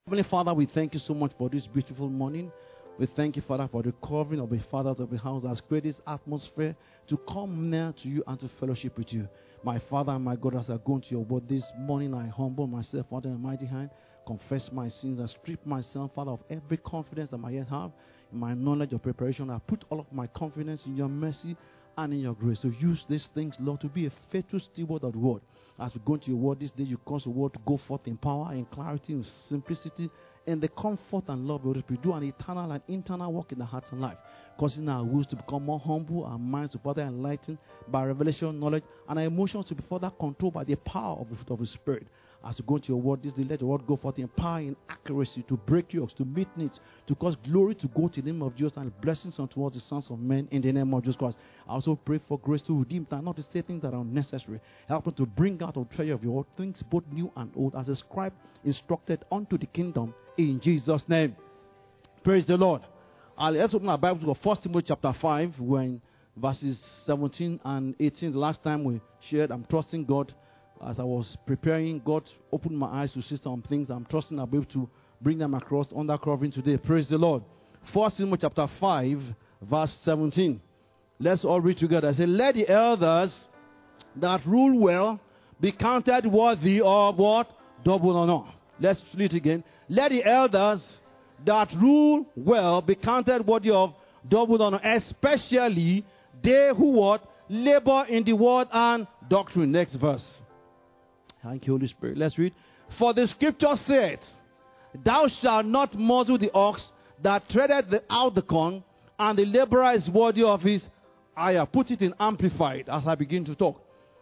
Heavenly Father, we thank you so much for this beautiful morning. We thank you, Father, for the covering of the fathers of the house that has created this atmosphere to come near to you and to fellowship with you. My Father and my God, as I go into your word this morning, I humble myself under your mighty hand, confess my sins, and strip myself, Father, of every confidence that I yet have in my knowledge of preparation. I put all of my confidence in your mercy and in your grace. So use these things, Lord, to be a faithful steward of the word. As we go into your word this day, you cause the word to go forth in power, in clarity, in simplicity, in the comfort and love of the Holy Spirit. Do an eternal and internal work in the heart and life, causing our wills to become more humble, our minds to be further enlightened by revelation, knowledge, and our emotions to be further controlled by the power of the fruit of the Spirit. As we go into your word this day, let the word go forth in power, in accuracy, to break yokes, to meet needs, to cause glory to go to the name of Jesus and blessings unto us the sons of men in the name of Jesus Christ. I also pray for grace to redeem time, not to say things that are unnecessary. Help us to bring out of treasure of your word things both new and old, as a scribe instructed unto the kingdom, in Jesus' name. Praise the Lord. Let's open our Bible to 1 Timothy chapter 5, when verses 17 and 18. The last time we shared, I'm trusting God. As I was preparing, God opened my eyes to see some things. I'm trusting I'll be able to bring them across under covering today. Praise the Lord. 1 Timothy chapter 5, verse 17. Let's all read together. I say, let the elders that rule well be counted worthy of what? Double honor. Let's read it again. Let the elders that rule well be counted worthy of double honor, especially they who what? Labor in the word and doctrine. Next verse. Thank you, Holy Spirit. Let's read. For the scripture said, thou shalt not muzzle the ox that treadeth out the corn, and the laborer is worthy of his hire. Put it in amplified as I begin to talk.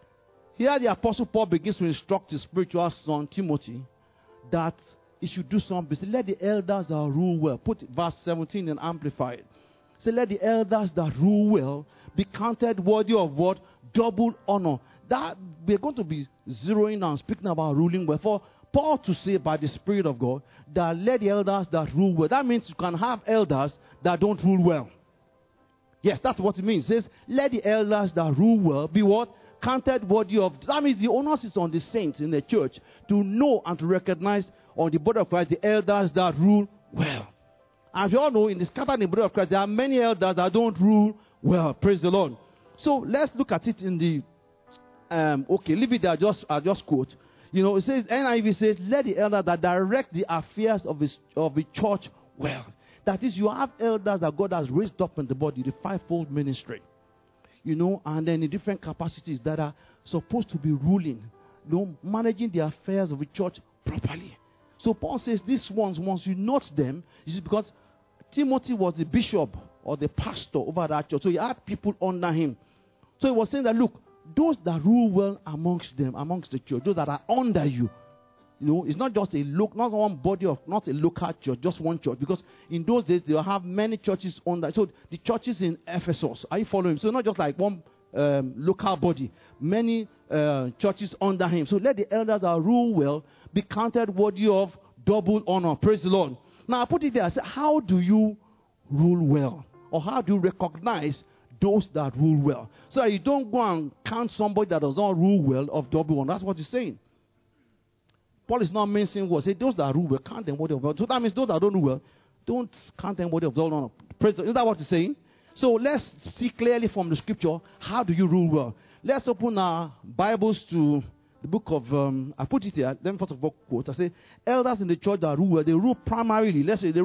Here the Apostle Paul begins to instruct his spiritual son Timothy that he should do something. Let the elders that rule well. Put verse 17 in amplified. Say, let the elders that rule well be counted worthy of what? Double honor. That we're going to be zeroing and speaking about ruling well. For Paul to say by the Spirit of God that let the elders that rule well. That means you can have elders that don't rule well. Yes, that's what it means. It says, let the elders that rule well be what? Counted worthy of. That means the onus is on the saints in the church to know and to recognize on the body of Christ the elders that rule well. As you all know, in the scattered body of Christ, there are many elders that don't rule well. Praise the Lord. So let's look at it in the leave it there. I just quote. You know, it says, NIV says, let the elder that direct the affairs of the church well. That is, you have elders that God has raised up in the body, the fivefold ministry. You know, and then in different capacities that are supposed to be ruling, you know, managing the affairs of the church properly. So Paul says, these ones, once you note them, is because Timothy was the bishop or the pastor over that church. So he had people under him. So he was saying that, look, those that rule well amongst them, amongst the church, those that are under you, you know, it's not just not one body of, not a local church, just one church. Because in those days, they'll have many churches under. So the churches in Ephesus, are you following? So not just like one local body, many churches under him. So let the elders that rule well be counted worthy of double honor. Praise the Lord. Now I put it there. I said, how do you rule well? Or how do you recognize those that rule well? So that you don't go and count somebody that does not rule well of double honor. That's what he's saying. Paul is not mentioning what. Say those that rule well, count them worthy of honor. So that means those that don't rule well, don't count them worthy of double honor. Praise the Lord. Is that what he's saying? So let's see clearly from the scripture, how do you rule well? Let's open our Bibles to the book of, I put it here, then first of all quote, I say, elders in the church that rule well, they rule primarily,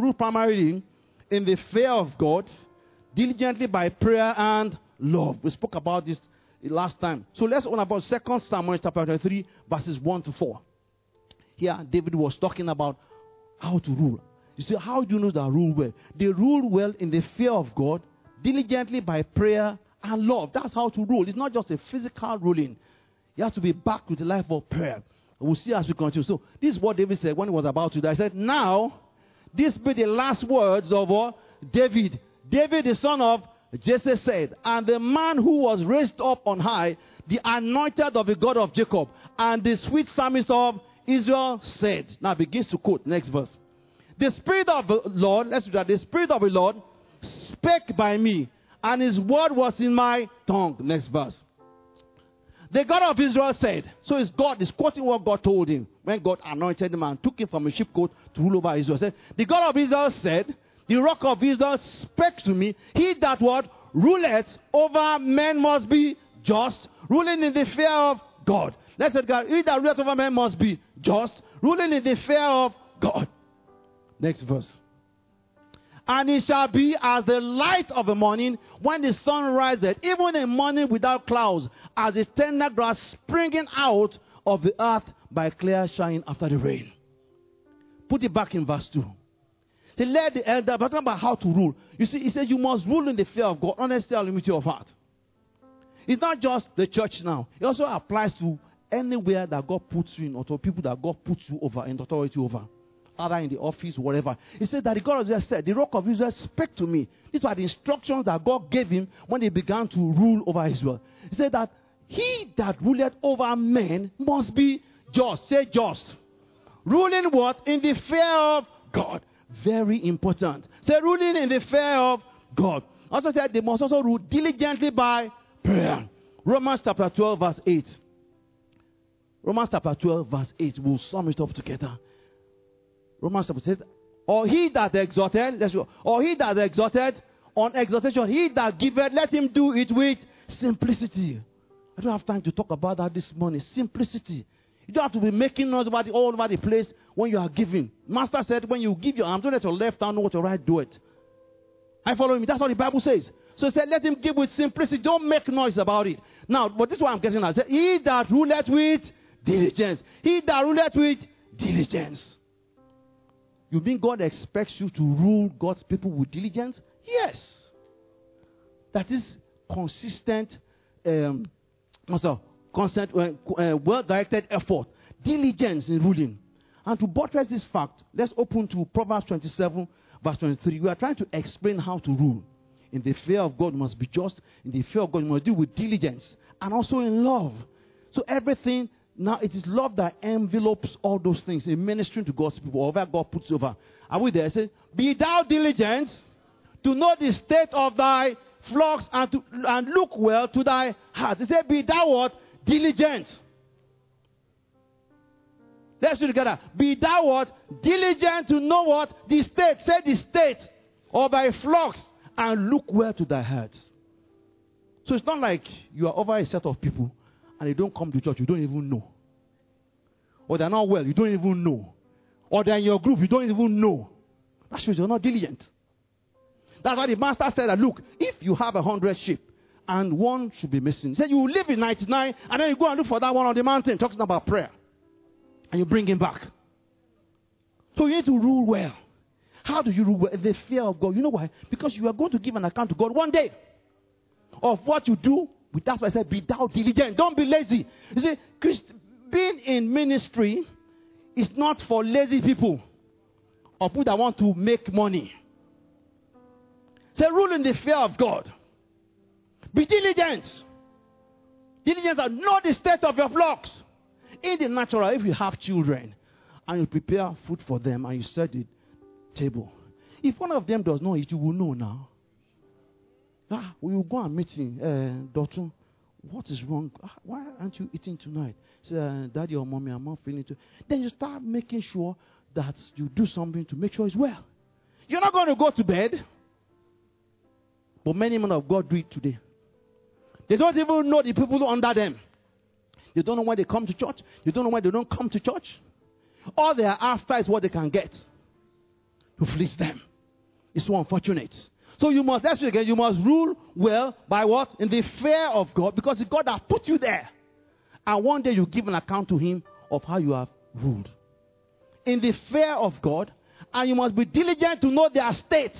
in the fear of God, diligently by prayer and love. We spoke about this last time. So let's open about 2 Samuel chapter 3, verses 1 to 4. Here, David was talking about how to rule. You see, how do you know that rule well? They rule well in the fear of God, diligently by prayer and love. That's how to rule. It's not just a physical ruling. You have to be backed with a life of prayer. We'll see as we continue. So this is what David said when he was about to die. He said, now, this be the last words of David. David, the son of Jesse, said, and the man who was raised up on high, the anointed of the God of Jacob, and the sweet psalmist of Israel said. Now begins to quote. Next verse. The Spirit of the Lord, let's do that. The Spirit of the Lord spake by me, and his word was in my tongue. Next verse. The God of Israel said, so it's God is quoting what God told him. when God anointed him and took him from a sheepcote to rule over Israel. Said, the God of Israel said, the rock of Israel spake to me, he that what ruleth over men must be just, ruling in the fear of God. Let's say, God, he that ruleth over men must be just, ruling in the fear of God. Next verse. And it shall be as the light of the morning when the sun riseth, even a morning without clouds, as the tender grass springing out of the earth by clear shine after the rain. Put it back in verse 2. They led the elder, but talking about how to rule. You see, he says you must rule in the fear of God, not necessarily with your heart. It's not just the church now. It also applies to anywhere that God puts you in, or to people that God puts you over, in authority over. Either in the office, whatever. He said that the God of Israel said, the rock of Israel spake to me. These were the instructions that God gave him when he began to rule over Israel. He said that he that ruleth over men must be just. Say just. Ruling what? In the fear of God. Very important. Say ruling in the fear of God. Also said they must also rule diligently by prayer. Romans chapter 12 verse 8. Romans chapter 12 verse 8. We'll sum it up together. Romans chapter says, or he that exhorted, or he that exhorted on exhortation, he that giveth, let him do it with simplicity. I don't have time to talk about that this morning. Simplicity. You don't have to be making noise about it all over the place when you are giving. Master said, when you give your arm, don't let your left hand know what your right do it. Are you following me? That's what the Bible says. So he said, let him give with simplicity. Don't make noise about it. Now, but this is what I'm getting at. He that ruleth with diligence. He that ruleth with diligence. You mean God expects you to rule God's people with diligence? Yes. That is consistent, well-directed effort. Diligence in ruling. And to buttress this fact, let's open to Proverbs 27, verse 23. We are trying to explain how to rule. In the fear of God, you must be just. In the fear of God, you must do with diligence. And also in love. So everything... Now, it is love that envelopes all those things in ministering to God's people, whatever God puts over. Are we there? Say, be thou diligent to know the state of thy flocks and look well to thy heart. He said, be thou what? Diligent. Let's do it together. Be thou what? Diligent to know what? The state. Say the state of thy flocks and look well to thy heart. So it's not like you are over a set of people and they don't come to church, you don't even know. Or they're not well, you don't even know. Or they're in your group, you don't even know. That shows you're not diligent. That's why the master said that, look, if you have 100 sheep and one should be missing, he said you will leave in 99 and then you go and look for that one on the mountain, talking about prayer. And you bring him back. So you need to rule well. How do you rule well? The fear of God. You know why? Because you are going to give an account to God one day of what you do. That's why I said, be thou diligent. Don't be lazy. You see, being in ministry is not for lazy people or people that want to make money. Say, rule in the fear of God. Be diligent. Diligent and know the state of your flocks. In the natural, if you have children and you prepare food for them and you set the table, if one of them does not eat, you will know now. We will go and meet him. Daughter, what is wrong? Why aren't you eating tonight? Say, Daddy or Mommy, I'm not feeling too. Then you start making sure that you do something to make sure it's well. You're not going to go to bed. But many men of God do it today. They don't even know the people under them. They don't know why they come to church. They don't know why they don't come to church. All they are after is what they can get to fleece them. It's so unfortunate. So you must, let's do it again, you must rule well by what? In the fear of God, because it's God that put you there. And one day you give an account to him of how you have ruled. In the fear of God, and you must be diligent to know their state.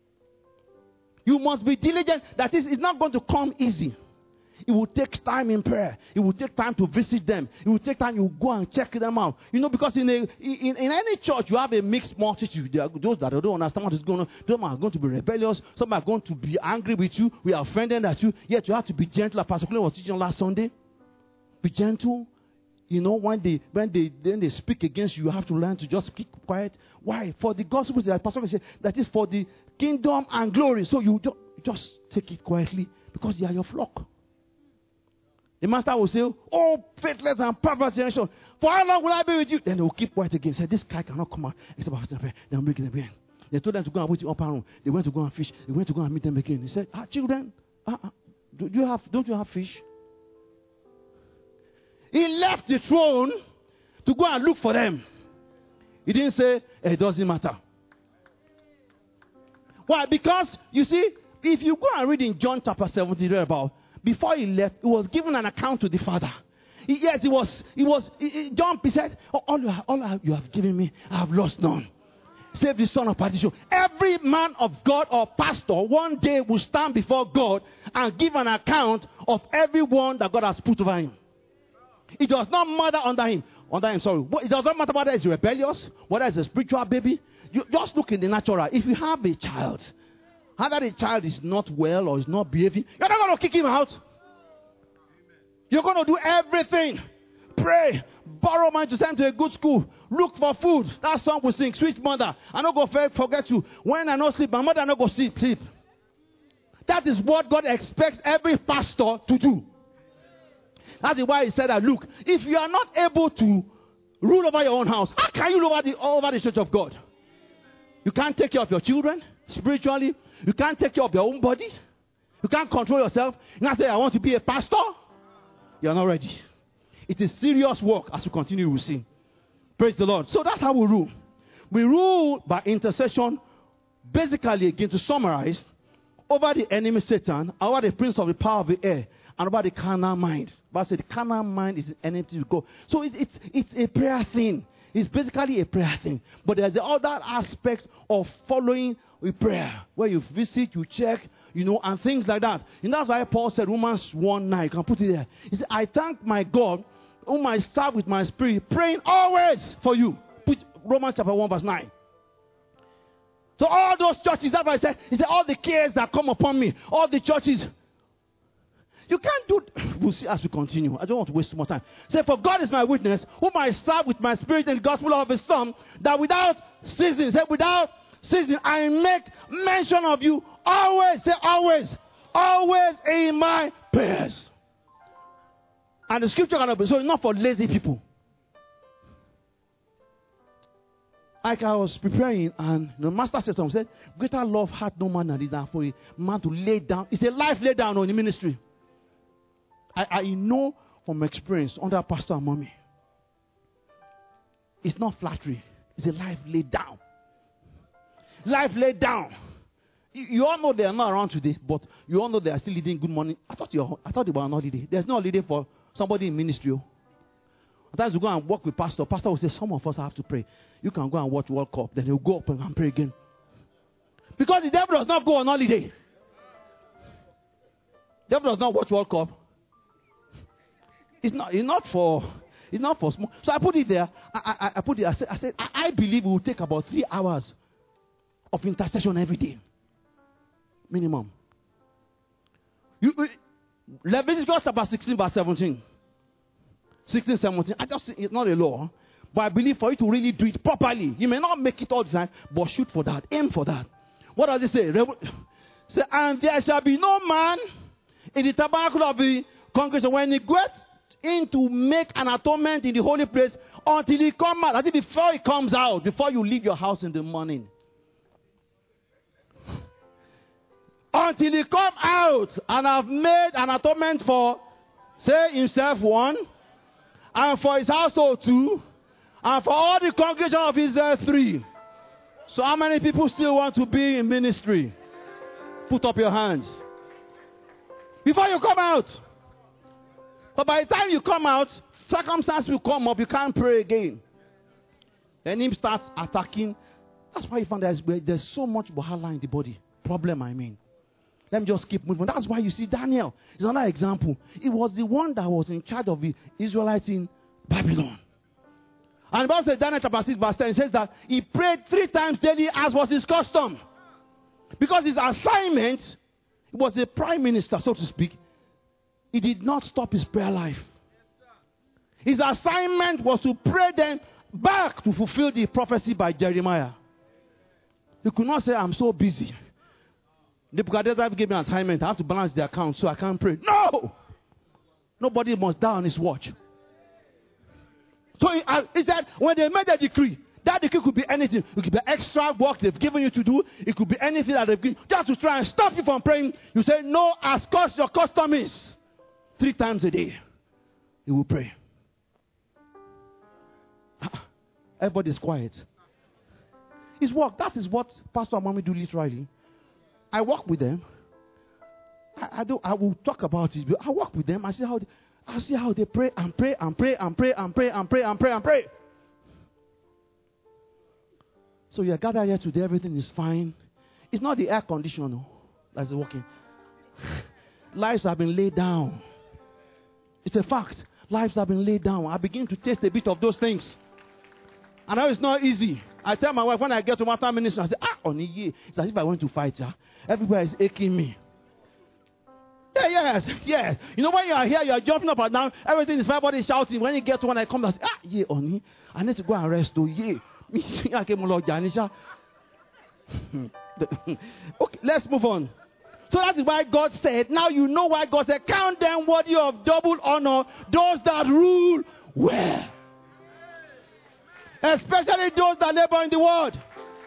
You must be diligent. That is, it's not going to come easy. It will take time in prayer. It will take time to visit them. It will take time you go and check them out. You know, because in any church, you have a mixed multitude. There are those that don't understand what is going on. Some are going to be rebellious. Some are going to be angry with you. We are offended at you. Yet you have to be gentle. Pastor Clay was teaching last Sunday. Be gentle. You know, when they speak against you, you have to learn to just keep quiet. Why? For the gospel, Pastor said, that is for the kingdom and glory. So you just take it quietly because they are your flock. The master will say, oh, faithless and perverse generation, for how long will I be with you? Then they will keep quiet again. Say, this guy cannot come out except after prayer. They will make it again. They told them to go and wait in the upper room. They went to go and fish. They went to go and meet them again. He said, children, don't you have fish? He left the throne to go and look for them. He didn't say, it doesn't matter. Why? Because, you see, if you go and read in John chapter 17, about, before he left, he was given an account to the Father. John said, all you have given me, I have lost none. Save the son of perdition. Every man of God or pastor one day will stand before God and give an account of everyone that God has put over him. It does not matter under him. It does not matter whether it's rebellious, whether it's a spiritual baby. You just look in the natural. If you have a child, either the child is not well or is not behaving, you're not going to kick him out. You're going to do everything. Pray, borrow money to send to a good school, look for food. That song we sing, Sweet Mother. I don't go forget you. When I not sleep, my mother not go sleep. That is what God expects every pastor to do. That is why he said that, look, if you are not able to rule over your own house, how can you rule over the church of God? You can't take care of your children spiritually. You can't take care of your own body. You can't control yourself. You can't say, I want to be a pastor. You're not ready. It is serious work. As we continue, we'll see. Praise the Lord. So that's how we rule. We rule by intercession, basically, again, to summarize, over the enemy Satan, over the prince of the power of the air, and about the carnal mind. But I said the carnal mind is an enemy to God. So it's a prayer thing. It's basically a prayer thing. But there's the other aspect of following with prayer, where you visit, you check, and things like that. And that's why Paul said, Romans 1:9. You can put it there. He said, I thank my God, whom I serve with my spirit, praying always for you. Put Romans chapter 1 verse 9. So all those churches, that's why he said, all the cares that come upon me, all the churches, you can't do. We'll see as we continue. I don't want to waste too much time. Say, for God is my witness, whom I serve with my spirit in the gospel of his Son, that without ceasing, I make mention of you always. Say always. Always in my prayers. And the scripture cannot be so not for lazy people. Like I was preparing, and the master said something, said, greater love had no man than this, than for a man to lay down. It's a life laid down on the ministry. I know from experience under Pastor and Mommy. It's not flattery. It's a life laid down. Life laid down. You all know they are not around today, but you all know they are still leading good morning. I thought they were on holiday. There's no holiday for somebody in ministry. Sometimes you go and work with pastor. Pastor will say, some of us have to pray. You can go and watch World Cup. Then he'll go up and pray again. Because the devil does not go on holiday. The devil does not watch World Cup. It's not for small. So I put it there. I said, I believe it will take about 3 hours of intercession every day. Minimum. Leviticus chapter 16 verse 17. 16, 17. It's not a law. But I believe for you to really do it properly, you may not make it all the time, but shoot for that. Aim for that. What does it say? Say, and there shall be no man in the tabernacle of the congregation when he goes in to make an atonement in the holy place until he comes out. I think before he comes out, before you leave your house in the morning. Until he come out and have made an atonement for, say, himself 1, and for his household 2, and for all the congregation of Israel 3. So how many people still want to be in ministry? Put up your hands. Before you come out. But by the time you come out, circumstances will come up. You can't pray again. Then him starts attacking. That's why you find there's so much wahala in the body. Problem, I mean. Let me just keep moving. That's why you see Daniel is another example. He was the one that was in charge of the Israelites in Babylon. And the Bible says, Daniel chapter 6 verse 10, it says that he prayed 3 times daily as was his custom. Because his assignment, he was a prime minister, so to speak. He did not stop his prayer life. His assignment was to pray them back to fulfill the prophecy by Jeremiah. He could not say, I'm so busy. Nebuchadnezzar gave me an assignment. I have to balance the account so I can't pray. No! Nobody must die on his watch. So he said, when they made the decree, that decree could be anything. It could be extra work they've given you to do. It could be anything that they've given just to try and stop you from praying. You say, no, as cost your custom is. 3 times a day, he will pray. Everybody's quiet. It's work. That is what Pastor and Mommy do literally. I work with them. I will talk about it, but I work with them. I see how they pray and pray and pray and pray and pray and pray and pray and pray. So you are gathered here today, everything is fine. It's not the air conditioner that's working. Lives have been laid down. It's a fact. Lives have been laid down. I begin to taste a bit of those things. I know it's not easy. I tell my wife when I get to after ministry, I say, it's as if I went to fight. Everywhere is aching me. Yes. You know when you are here, you are jumping up and down. Everything is my body shouting. When you get to when I come, I say, Oni, I need to go and rest. Okay, let's move on. So that is why God said, now you know why God said, count them worthy of double honor, those that rule well. Especially those that labor in the word.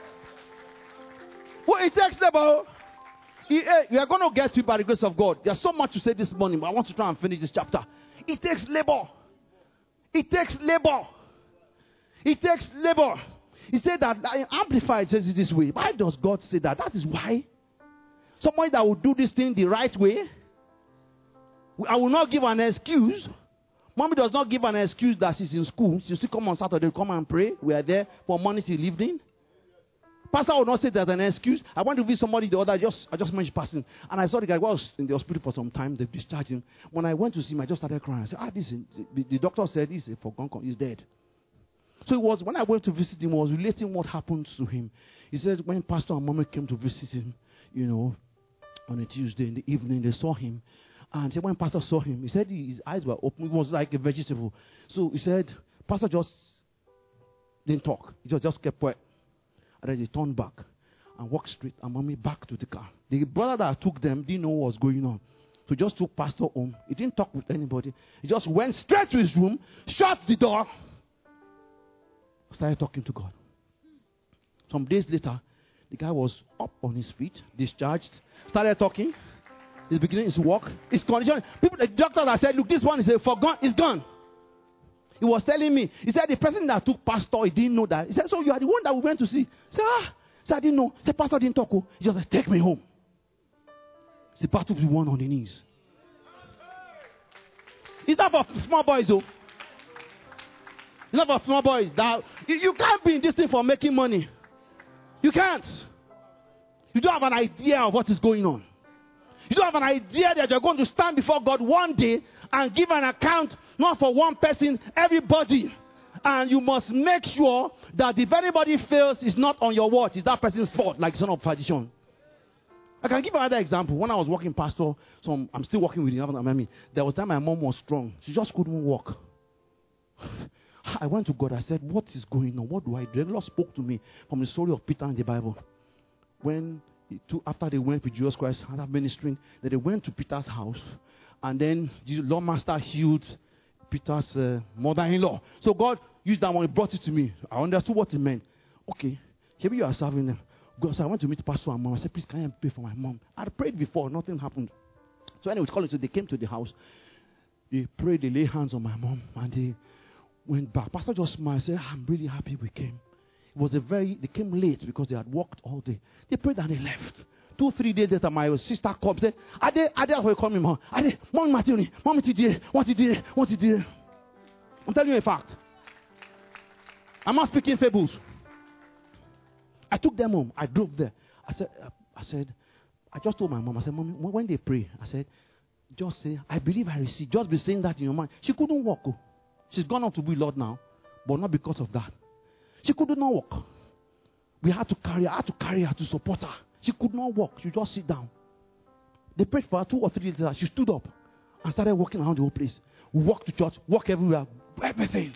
Well, it takes labor. We are going to get to it by the grace of God. There's so much to say this morning, but I want to try and finish this chapter. It takes labor. It takes labor. It takes labor. He said that, Amplified says it this way. Why does God say that? That is why. Somebody that will do this thing the right way. I will not give an excuse. Mommy does not give an excuse that she's in school. She'll still come on Saturday, come and pray. We are there for money till evening. Pastor will not say there's an excuse. I went to visit somebody the other, I just mentioned passing. And I saw the guy was in the hospital for some time. They've discharged him. When I went to see him, I just started crying. I said, the doctor said he's a forgone, he's dead. So it was, when I went to visit him, I was relating what happened to him. He said when Pastor and Mommy came to visit him, on a Tuesday in the evening, they saw him. And he said when Pastor saw him, he said his eyes were open. It was like a vegetable. So he said, Pastor just didn't talk. He just kept quiet. And then he turned back and walked straight and Mommy back to the car. The brother that took them didn't know what was going on. So he just took Pastor home. He didn't talk with anybody. He just went straight to his room, shut the door, started talking to God. Some days later, the guy was up on his feet, discharged, started talking. He's beginning his work. His condition. The doctor that said, look, this one is forgone, it's gone. He was telling me, he said the person that took Pastor, he didn't know that. He said, so you are the one that we went to see. He said, I didn't know. He said, Pastor didn't talk. He just said, take me home. The pastor was the one on the knees. It's not for small boys though. It's not for small boys. That you can't be in this thing for making money. You can't. You don't have an idea of what is going on. You don't have an idea that you're going to stand before God one day and give an account, not for one person, everybody. And you must make sure that if anybody fails, it's not on your watch. It's that person's fault, like son of tradition. I can give another example. When I was working pastor, I'm still working with him. There was time my mom was strong. She just couldn't walk. I went to God. I said, what is going on? What do I do? The Lord spoke to me from the story of Peter in the Bible. After they went with Jesus Christ and ministering, then they went to Peter's house. And then the Lord Master healed Peter's mother-in-law. So God used that one. He brought it to me. I understood what it meant. Okay, maybe you are serving them. God, so I went to meet Pastor and Mom. I said, please, can I pray for my mom? I had prayed before. Nothing happened. So anyway, so they came to the house. They prayed. They laid hands on my mom. And they went back. Pastor just smiled and said, I'm really happy we came. They came late because they had walked all day. They prayed and they left. 2-3 days later, my sister called and said, Ade, call me, Mom. Ade, Mommy Martini, Mommy TJ, what you did. I'm telling you a fact. I'm not speaking fables. I took them home. I drove there. I just told my mom, I said, Mommy, when they pray, I said, just say, I believe I receive. Just be saying that in your mind. She couldn't walk. She's gone up to be Lord now, but not because of that. She could not walk. I had to carry her to support her. She could not walk. She just sit down. They prayed for her 2 or 3 days later. She stood up and started walking around the whole place. We walked to church, walk everywhere, everything.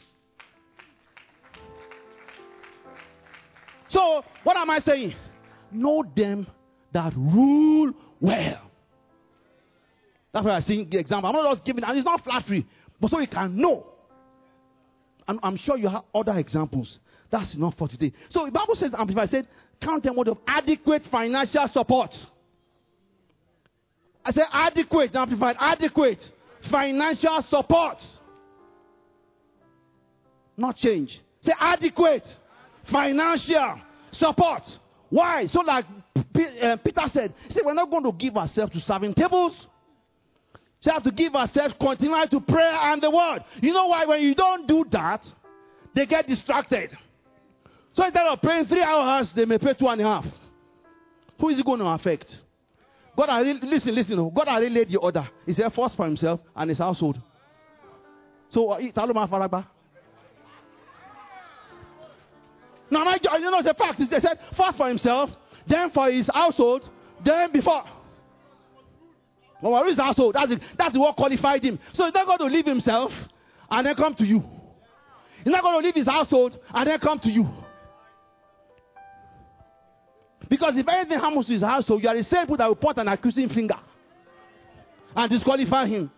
So, what am I saying? Know them that rule well. That's why I sing the example. I'm not just giving, and it's not flattery, but so you can know. I'm sure you have other examples. That's enough for today. So the Bible says, Amplified said, count them word of adequate financial support. I said adequate, Amplified, adequate financial support. Not change. Say adequate financial support. Why? So like Peter said, he said, we're not going to give ourselves to serving tables. We have to give ourselves continually to prayer and the word. You know why? When you don't do that, they get distracted. So instead of praying 3 hours, they may pray 2.5. Who is it going to affect? God has, listen. God already laid the order. He said first for himself and his household. So, you know the fact is they said first for himself, then for his household, then before. Well, his household. That's what qualified him. So he's not going to leave himself and then come to you. He's not going to leave his household and then come to you. Because if anything happens to his household, you are the same people that will point an accusing finger and disqualify him.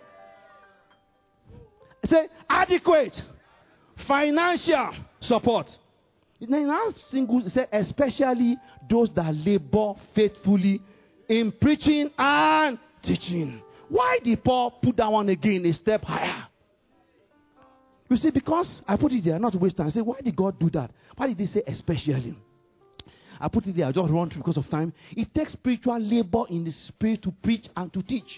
Say adequate financial support. In our single, say especially those that labor faithfully in preaching and teaching. Why did Paul put that one again a step higher? You see, because I put it there, not to waste time. I say, why did God do that? Why did he say especially? I put it there, I just run through because of time. It takes spiritual labor in the spirit to preach and to teach.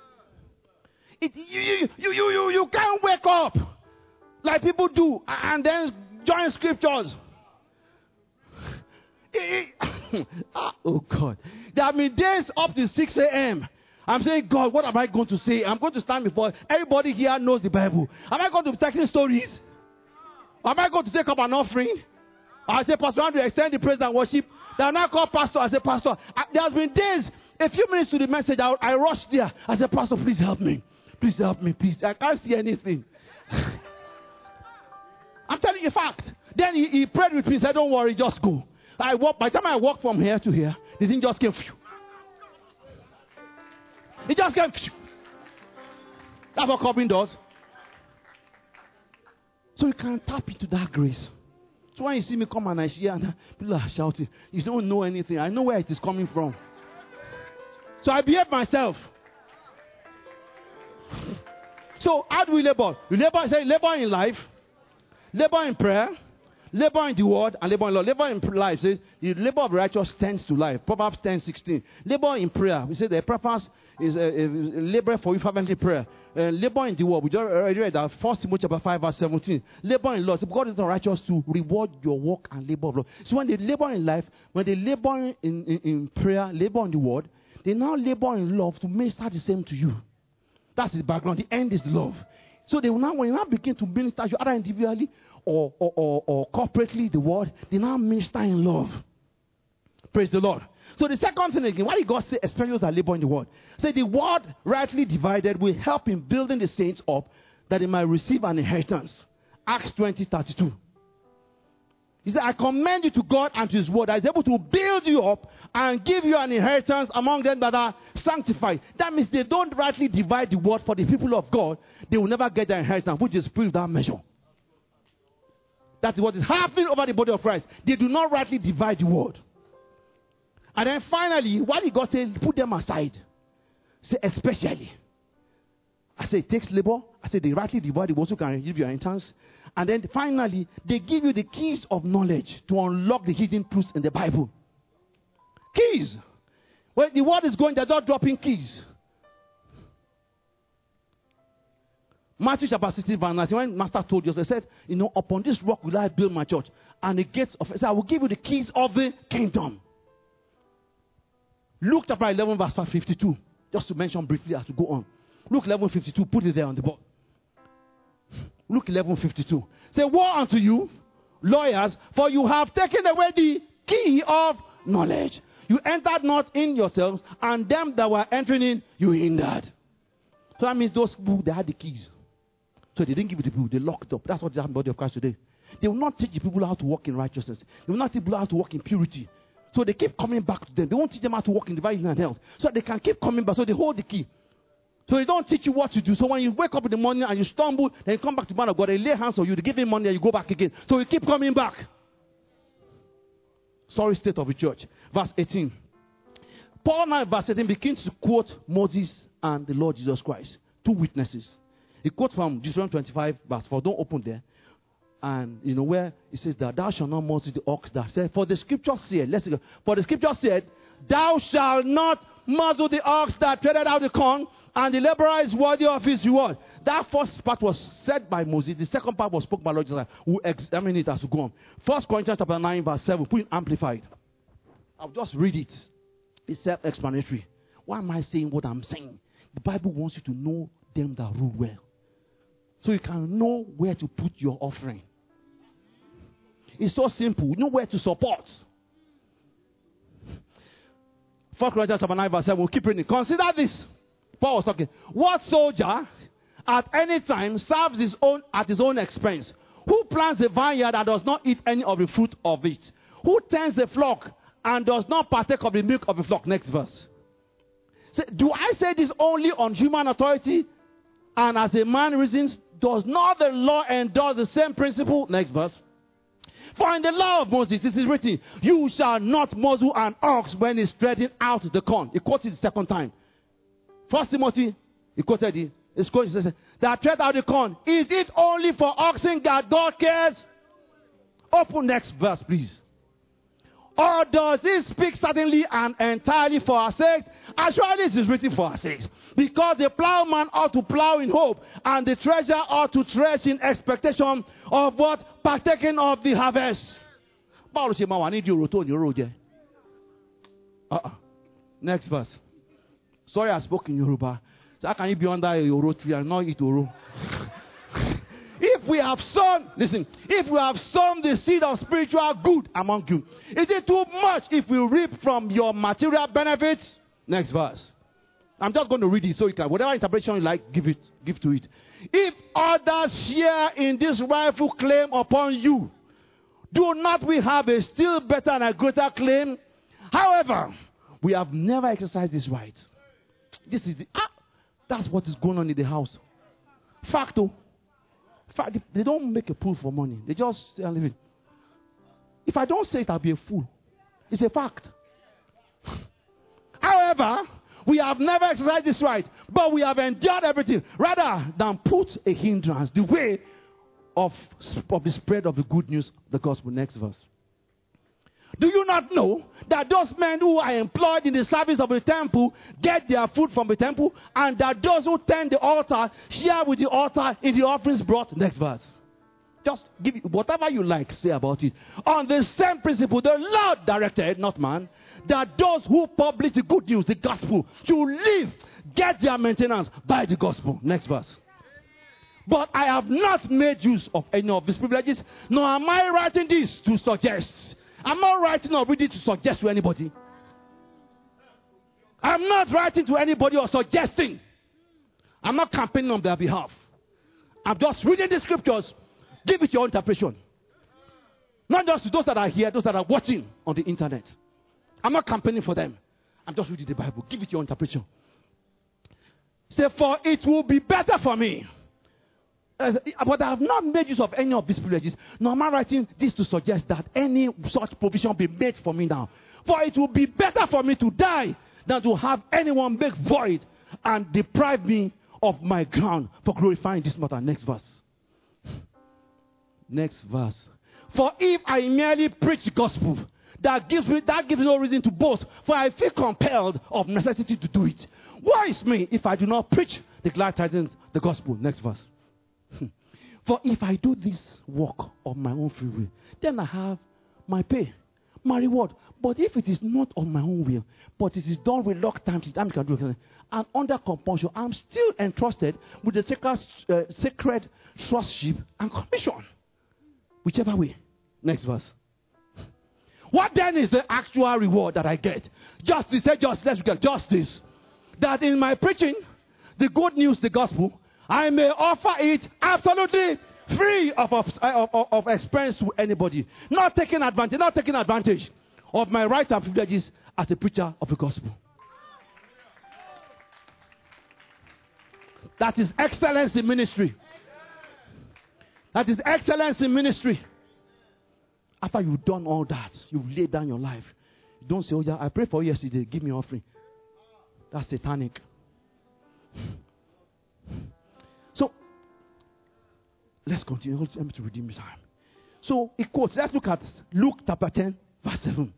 You can't wake up like people do and then join scriptures. Oh God. There have been days up to 6 a.m. I'm saying, God, what am I going to say? I'm going to stand before everybody here knows the Bible. Am I going to be taking stories? Am I going to take up an offering? I say, Pastor Andrew, extend the praise and worship. They are now called Pastor. I say, Pastor, there has been days, a few minutes to the message, I rushed there. I said, Pastor, please help me. Please help me, please. I can't see anything. I'm telling you a fact. Then he prayed with me and said, don't worry, just go. By the time I walked from here to here, the thing just came. It just came. That's what Corbin does. So you can tap into that grace. So when you see me come and I hear and people are shouting, you don't know anything. I know where it is coming from. So I behave myself. So how do we labor? You labor in life, labor in prayer, labor in the word, and labor in law. Labor in life, say the labor of the righteous tends to life. Proverbs 10:16. Labor in prayer. We say the preference is labor for you fervently prayer. Labor in the word. We just already read that 1 Timothy chapter 5 verse 17. Labor in law. So God is the righteous to reward your work and labor of law. So when they labor in life, when they labor in prayer, labor in the word, they now labor in love to minister the same to you. That's the background. The end is love. So they will now, when you now begin to minister you either individually or corporately the word, they now minister in love. Praise the Lord. So the second thing again, why did God say especially those that labor in the word? Say the word rightly divided will help in building the saints up that they might receive an inheritance. Acts 20:32. He said, I commend you to God and to his word that is able to build you up and give you an inheritance among them that are sanctified. That means they don't rightly divide the word for the people of God. They will never get their inheritance, which is spirit without measure. That is what is happening over the body of Christ. They do not rightly divide the word. And then finally, why did God say, put them aside? Say, especially. I say, it takes labor. I say, they rightly divide the word so can give you an inheritance. And then finally, they give you the keys of knowledge to unlock the hidden truths in the Bible. Keys. When the word is going, they're not dropping keys. Matthew chapter 16 verse 19, when Master told you, he said, upon this rock will I build my church. And the gates of it, I will give you the keys of the kingdom. Luke chapter 11 verse 52. Just to mention briefly as we go on. Luke 11:52, put it there on the board. Luke 11:52. Say, woe unto you, lawyers, for you have taken away the key of knowledge. You entered not in yourselves, and them that were entering in, you hindered. So that means those people, they had the keys. So they didn't give it to people, they locked up. That's what happened in the body of Christ today. They will not teach the people how to walk in righteousness. They will not teach people how to walk in purity. So they keep coming back to them. They won't teach them how to walk in divine and health. So they can keep coming back. So they hold the key. So they don't teach you what to do. So when you wake up in the morning and you stumble, then you come back to the man of God, they lay hands on you, they give him money, and you go back again. So you keep coming back. Sorry state of the church. Verse 18. Paul now in verse 18 begins to quote Moses and the Lord Jesus Christ. Two witnesses. He quotes from Deuteronomy 25 verse 4. Don't open there. And you know where it says that thou shalt not muzzle the ox that said, for the scripture said, let's go. For the scripture said, thou shalt not muzzle the ox that treadeth out the corn, and the laborer is worthy of his reward. That first part was said by Moses. The second part was spoken by Lord Jesus. We'll examine it as we go on. 1 Corinthians chapter 9 verse 7. Put it amplified. I'll just read it. It's self-explanatory. Why am I saying what I'm saying? The Bible wants you to know them that rule well. So you can know where to put your offering. It's so simple. You know where to support. 1 Corinthians chapter 9 verse 7. We'll keep reading. Consider this. Paul was talking. What soldier at any time serves at his own expense? Who plants a vineyard and does not eat any of the fruit of it? Who tends a flock and does not partake of the milk of the flock? Next verse. So, do I say this only on human authority? And as a man reasons, does not the law endorse the same principle? Next verse. For in the law of Moses it is written, you shall not muzzle an ox when it's treading out the corn. He quoted it the second time. 1 Timothy, he quoted it. It's quoted, it says, that tread out the corn. Is it only for oxen that God cares? Open next verse, please. Or does it speak certainly and entirely for our sakes? Actually, it is written for our sakes. Because the plowman ought to plow in hope, and the treasurer ought to thresh in expectation of what? Partaking of the harvest. Next verse. Sorry, I spoke in Yoruba. So how can you be under a Yoro tree and not eat Oro? If we have sown, listen, if we have sown the seed of spiritual good among you, is it too much if we reap from your material benefits? Next verse. I'm just going to read it so you can, whatever interpretation you like, give to it. If others share in this rightful claim upon you, do not we have a still better and a greater claim? However, we have never exercised this right. This is that's what is going on in the house. Facto. They don't make a pool for money. They just say and leave it. If I don't say it, I'll be a fool. It's a fact. However, we have never exercised this right, but we have endured everything rather than put a hindrance the way of the spread of the good news, the gospel. Next verse. Do you not know that those men who are employed in the service of the temple get their food from the temple, and that those who tend the altar share with the altar in the offerings brought? Next verse. Just give it whatever you like, say about it. On the same principle, the Lord directed, not man, that those who publish the good news, the gospel, should live, get their maintenance by the gospel. Next verse. But I have not made use of any of these privileges, nor am I writing this to suggest. I'm not writing or reading to suggest to anybody. I'm not writing to anybody or suggesting. I'm not campaigning on their behalf. I'm just reading the scriptures. Give it your own interpretation. Not just to those that are here, those that are watching on the internet. I'm not campaigning for them. I'm just reading the Bible. Give it your own interpretation. Say, for it will be better for me. But I have not made use of any of these privileges. Nor am I writing this to suggest that any such provision be made for me now. For it will be better for me to die than to have anyone make void and deprive me of my ground for glorifying this matter. Next verse. Next verse. For if I merely preach the gospel, that gives me no reason to boast, for I feel compelled of necessity to do it. Why is me if I do not preach the glad tidings, the gospel? Next verse. For if I do this work of my own free will, then I have my pay, my reward. But if it is not of my own will, but it is done reluctantly, and under compulsion, I'm still entrusted with the sacred trustship and commission. Whichever way. Next verse. What then is the actual reward that I get? Justice. Say justice. Let's get justice. That in my preaching, the good news, the gospel, I may offer it absolutely free of expense to anybody. Not taking advantage of my rights and privileges as a preacher of the gospel. That is excellence in ministry. That is excellence in ministry. After you've done all that, you've laid down your life. You don't say, oh yeah, I prayed for you yesterday, give me offering. That's satanic. So, let's continue. Let me to redeem this time. So, it quotes, let's look at Luke chapter 10, verse 7.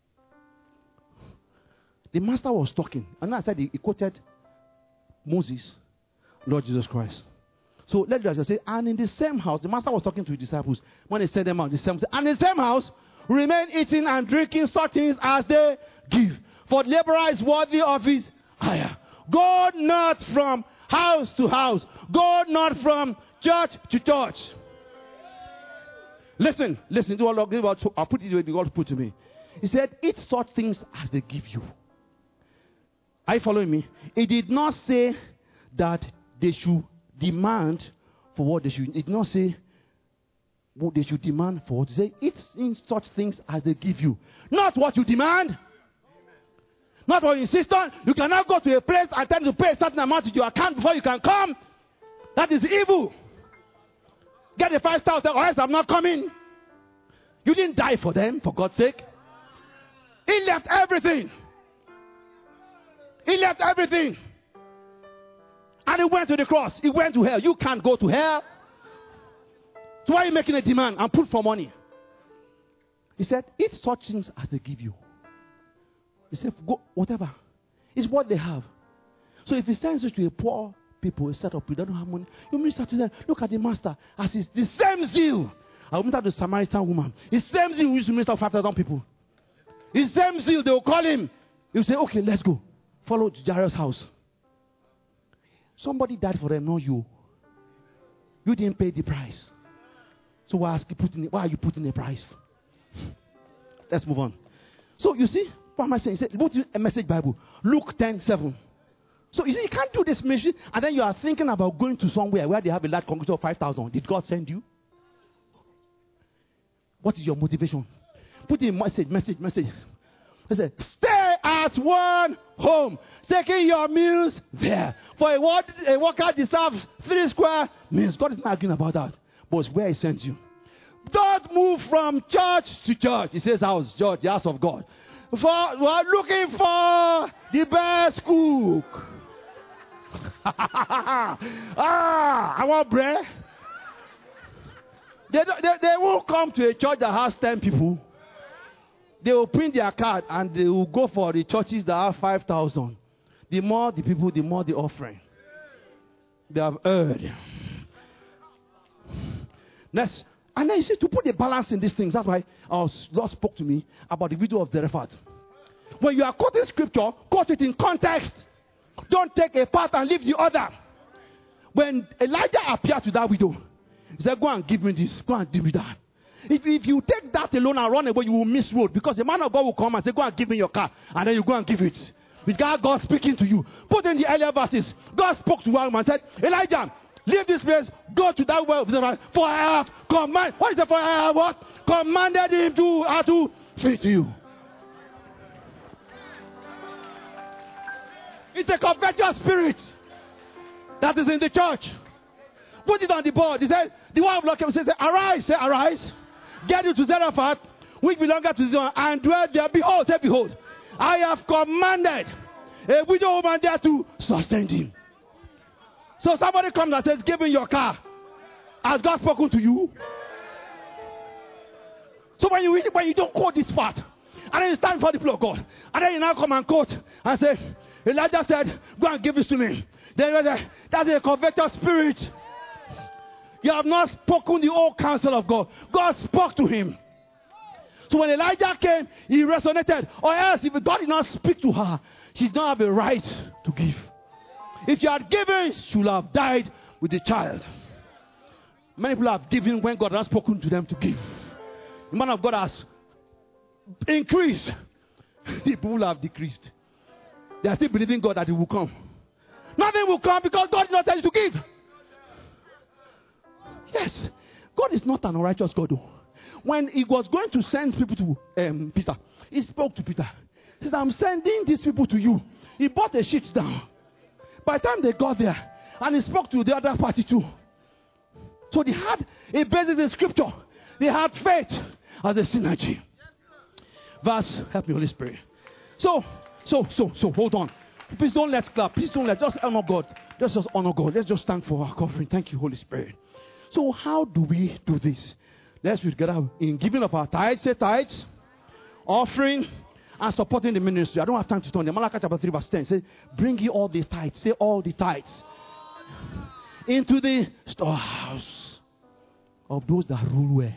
The master was talking. And I said he quoted Moses, Lord Jesus Christ. So let's just say, and in the same house, the master was talking to his disciples when he sent them out. And in the same house, remain eating and drinking such things as they give. For the laborer is worthy of his hire. Go not from house to house. Go not from church to church. Listen to what I'll put it the way God put to me. He said, eat such things as they give you. Are you following me? He did not say that they should demand for what they should. It did not say what they should demand for what. He said, eat in such things as they give you. Not what you demand. Not what you insist on. You cannot go to a place and tell them to pay a certain amount to your account before you can come. That is evil. Get a 5-star hotel or else I'm not coming. You didn't die for them, for God's sake. He left everything. He left everything. And he went to the cross. He went to hell. You can't go to hell. So why are you making a demand and put for money? He said, eat such things as they give you. He said, go, whatever. It's what they have. So if he sends you to a poor people, a set of people, they don't have money, you minister to them. Look at the master. As is the same zeal. I minister to the Samaritan woman. The same zeal we used to minister to 5,000 people. The same zeal, they will call him. He'll say, okay, let's go. Follow to Jairus' house. Somebody died for them, not you. You didn't pay the price. So why are you putting a price? Let's move on. So you see, what am I saying? He said, go to a Message Bible. Luke 10:7. So you see, you can't do this mission and then you are thinking about going to somewhere where they have a large congregation of 5,000. Did God send you? What is your motivation? Put in message. He said, stay at one home, taking your meals there. For a worker deserves 3 square meals. God is not arguing about that. But it's where he sent you. Don't move from church to church. He says house, church, the house of God. We're looking for the best cook. I want bread. They won't come to a church that has 10 people. They will print their card and they will go for the churches that have 5,000. The more the people, the more the offering. They have heard. Next. And then you see, to put the balance in these things, that's why our Lord spoke to me about the widow of Zarephath. When you are quoting scripture, quote it in context. Don't take a part and leave the other. When Elijah appeared to that widow, he said, go and give me this, go and give me that. If you take that alone and run away, you will miss road. Because the man of God will come and say, go and give me your car. And then you go and give it. With God speaking to you. Put in the earlier verses. God spoke to one man and said, Elijah, leave this place, go to that well. For I have commanded. What is it? For I have what? Commanded him to feed you. It's a covetous spirit that is in the church. Put it on the board. He said, the one of Lord came and said, arise, say, arise. Get you to Zarephath, which belongeth to Zion, and dwell there. Behold, say, behold, I have commanded a widow woman there to sustain him. So somebody comes and says, give me your car. Has God spoken to you? So when you don't quote this part, and then you stand for the people of God, and then you now come and quote and say, Elijah said, go and give this to me. Then that's a covetous spirit. You have not spoken the whole counsel of God. God spoke to him. So when Elijah came, he resonated. Or else, if God did not speak to her, she did not have a right to give. If she had given, she would have died with the child. Many people have given when God has spoken to them to give. The man of God has increased. The people have decreased. They are still believing God that He will come. Nothing will come because God did not tell you to give. Yes. God is not an unrighteous God, though. When He was going to send people to Peter, He spoke to Peter. He said, I'm sending these people to you. He brought a sheet down. By the time they got there, And he spoke to the other party too. So they had a basis in scripture. They had faith as a synergy. Verse, help me, Holy Spirit. So, hold on. Please don't let's clap. Please don't let's just honor God. Let's just honor God. Let's just thank for our covering. Thank you, Holy Spirit. So how do we do this? Let's read together in giving of our tithes. Say tithes, offering, and supporting the ministry. I don't have time to turn them. Malachi chapter 3 verse 10 say, bring ye all the tithes. Say all the tithes into the storehouse of those that rule well.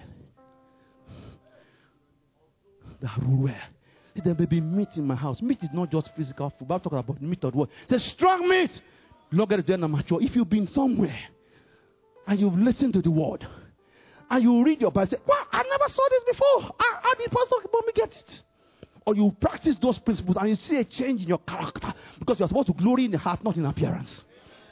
That rule well. There may be meat in my house. Meat is not just physical food. But I'm talking about meat of the word. Say strong meat. You don't get it then mature. If you've been somewhere and you've listened to the word and you read your Bible, say, wow, I never saw this before. How did Pastor Mommy get it? Or you practice those principles and you see a change in your character because you're supposed to glory in the heart, not in appearance.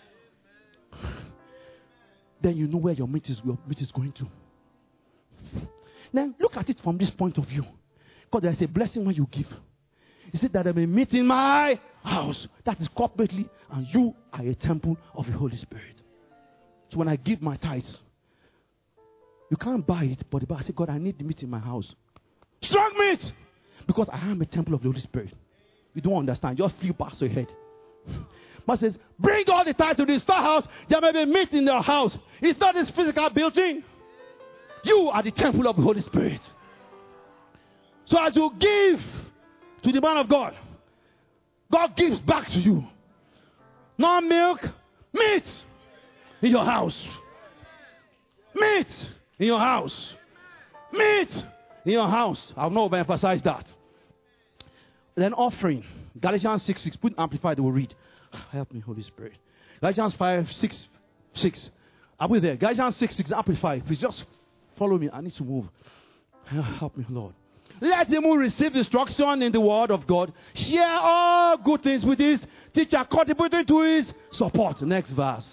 Then you know where your meat is going to. Now look at it from this point of view. Because there's a blessing when you give. He said that there may meet in my house. That is corporately, and you are a temple of the Holy Spirit. So when I give my tithes, you can't buy it, but the Bible says, God, I need the meat in my house. Strong meat! Because I am a temple of the Holy Spirit. You don't understand. Just flew past your head. But says, bring all the tithes to the storehouse. There may be meat in your house. It's not this physical building. You are the temple of the Holy Spirit. So as you give to the man of God, God gives back to you. Not milk, meat in your house. Meat in your house. Meat in your house. I'll not overemphasize that. Then offering. Galatians 6:6. Put amplified, we'll read. Help me, Holy Spirit. Galatians 5:6. Are we there? Galatians 6:6. Amplified. Please just follow me. I need to move. Help me, Lord. Let him who receives instruction in the word of God share all good things with his teacher, contributing to his support. Next verse.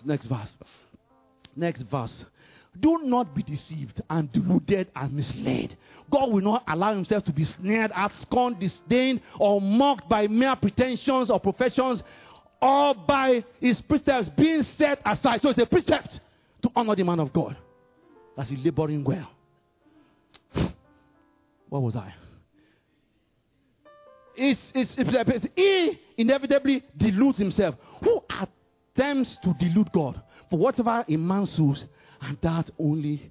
Do not be deceived and deluded and misled. God will not allow himself to be snared at, scorned, disdained, or mocked by mere pretensions or professions, or by his precepts being set aside. So it's a precept to honor the man of God. That's he laboring well. What was I? He inevitably deludes himself. Who attempts to delude God? For whatever a man sows, and that only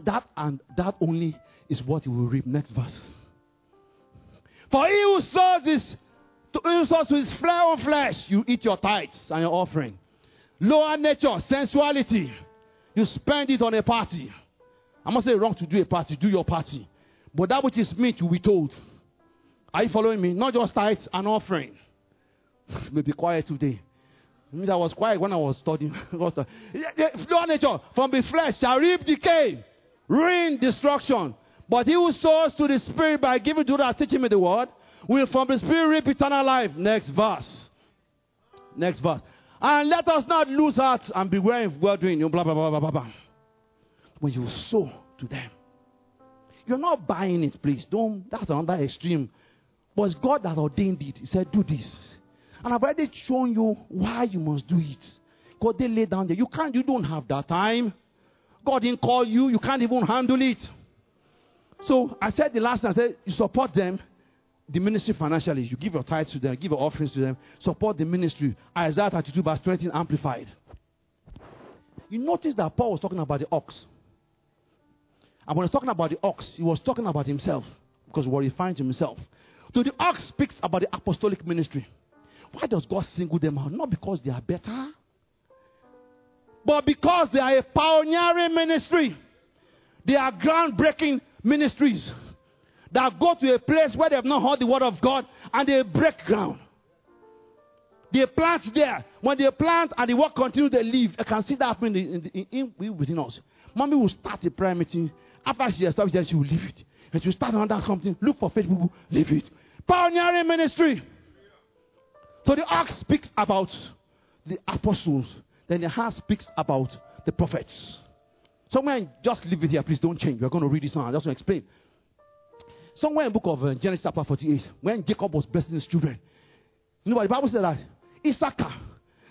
is what he will reap. Next verse. For he who sows to his flesh, you eat your tithes and your offering. Lower nature, sensuality, you spend it on a party. I'm not saying wrong to do a party. Do your party. But that which is meat, you will be told. Are you following me? Not just tithes and offering. May be quiet today. It means I was quiet when I was studying. Lower nature, from the flesh shall reap decay, ruin, destruction. But he who sows to the Spirit by giving to that teaching me the word, will from the Spirit reap eternal life. Next verse. And let us not lose heart and beware of well doing. Blah, blah, blah, blah, blah, blah. When you sow to them, you're not buying it, please. That's another extreme. But it's God that ordained it. He said, do this. And I've already shown you why you must do it. God, they lay down there. You don't have that time. God didn't call you. You can't even handle it. So I said the last time, I said, you support them, the ministry financially. You give your tithes to them, give your offerings to them. Support the ministry. Isaiah 32 verse 20 amplified. You notice that Paul was talking about the ox. And when he was talking about the ox, he was talking about himself. Because he was referring to himself. So the ox speaks about the apostolic ministry. Why does God single them out? Not because they are better, but because they are a pioneering ministry. They are groundbreaking ministries that go to a place where they have not heard the word of God and they break ground. They plant there. When they plant and the work continues, they leave. I can see that happening within us. Mommy will start a prayer meeting. After she establishes it, she will leave it. And she will start another something. Look for faith people, leave it. Pioneering ministry. So the ox speaks about the apostles. Then the heart speaks about the prophets. Somewhere, just leave it here. Please don't change. We're going to read this now. I just want to explain. Somewhere in the book of Genesis chapter 48, when Jacob was blessing his children. You know what the Bible said that? Issachar,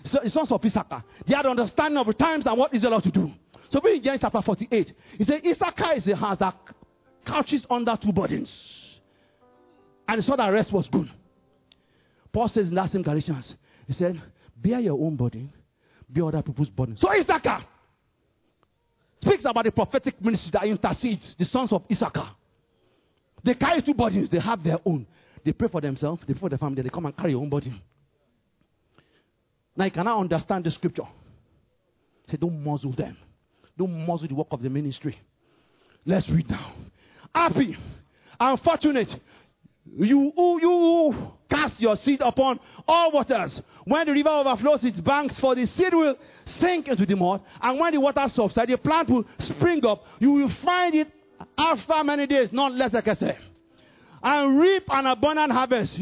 So the sons of Issachar, they had understanding of the times and what Israel ought to do. So in Genesis chapter 48, he said, Issachar is a house that couches under two burdens. And he saw that rest was good. Paul says in that same Galatians, he said, bear your own burden, bear other people's burden. So Issachar speaks about the prophetic ministry that intercedes the sons of Issachar. They carry two burdens, they have their own. They pray for themselves, they pray for their family, they come and carry your own burden. Now you cannot understand the scripture. Say, don't muzzle them. Don't muzzle the work of the ministry. Let's read now. Happy and fortunate, you cast your seed upon all waters. When the river overflows its banks, for the seed will sink into the mud, and when the water subsides, the plant will spring up. You will find it after many days, not less like I say, and reap an abundant harvest.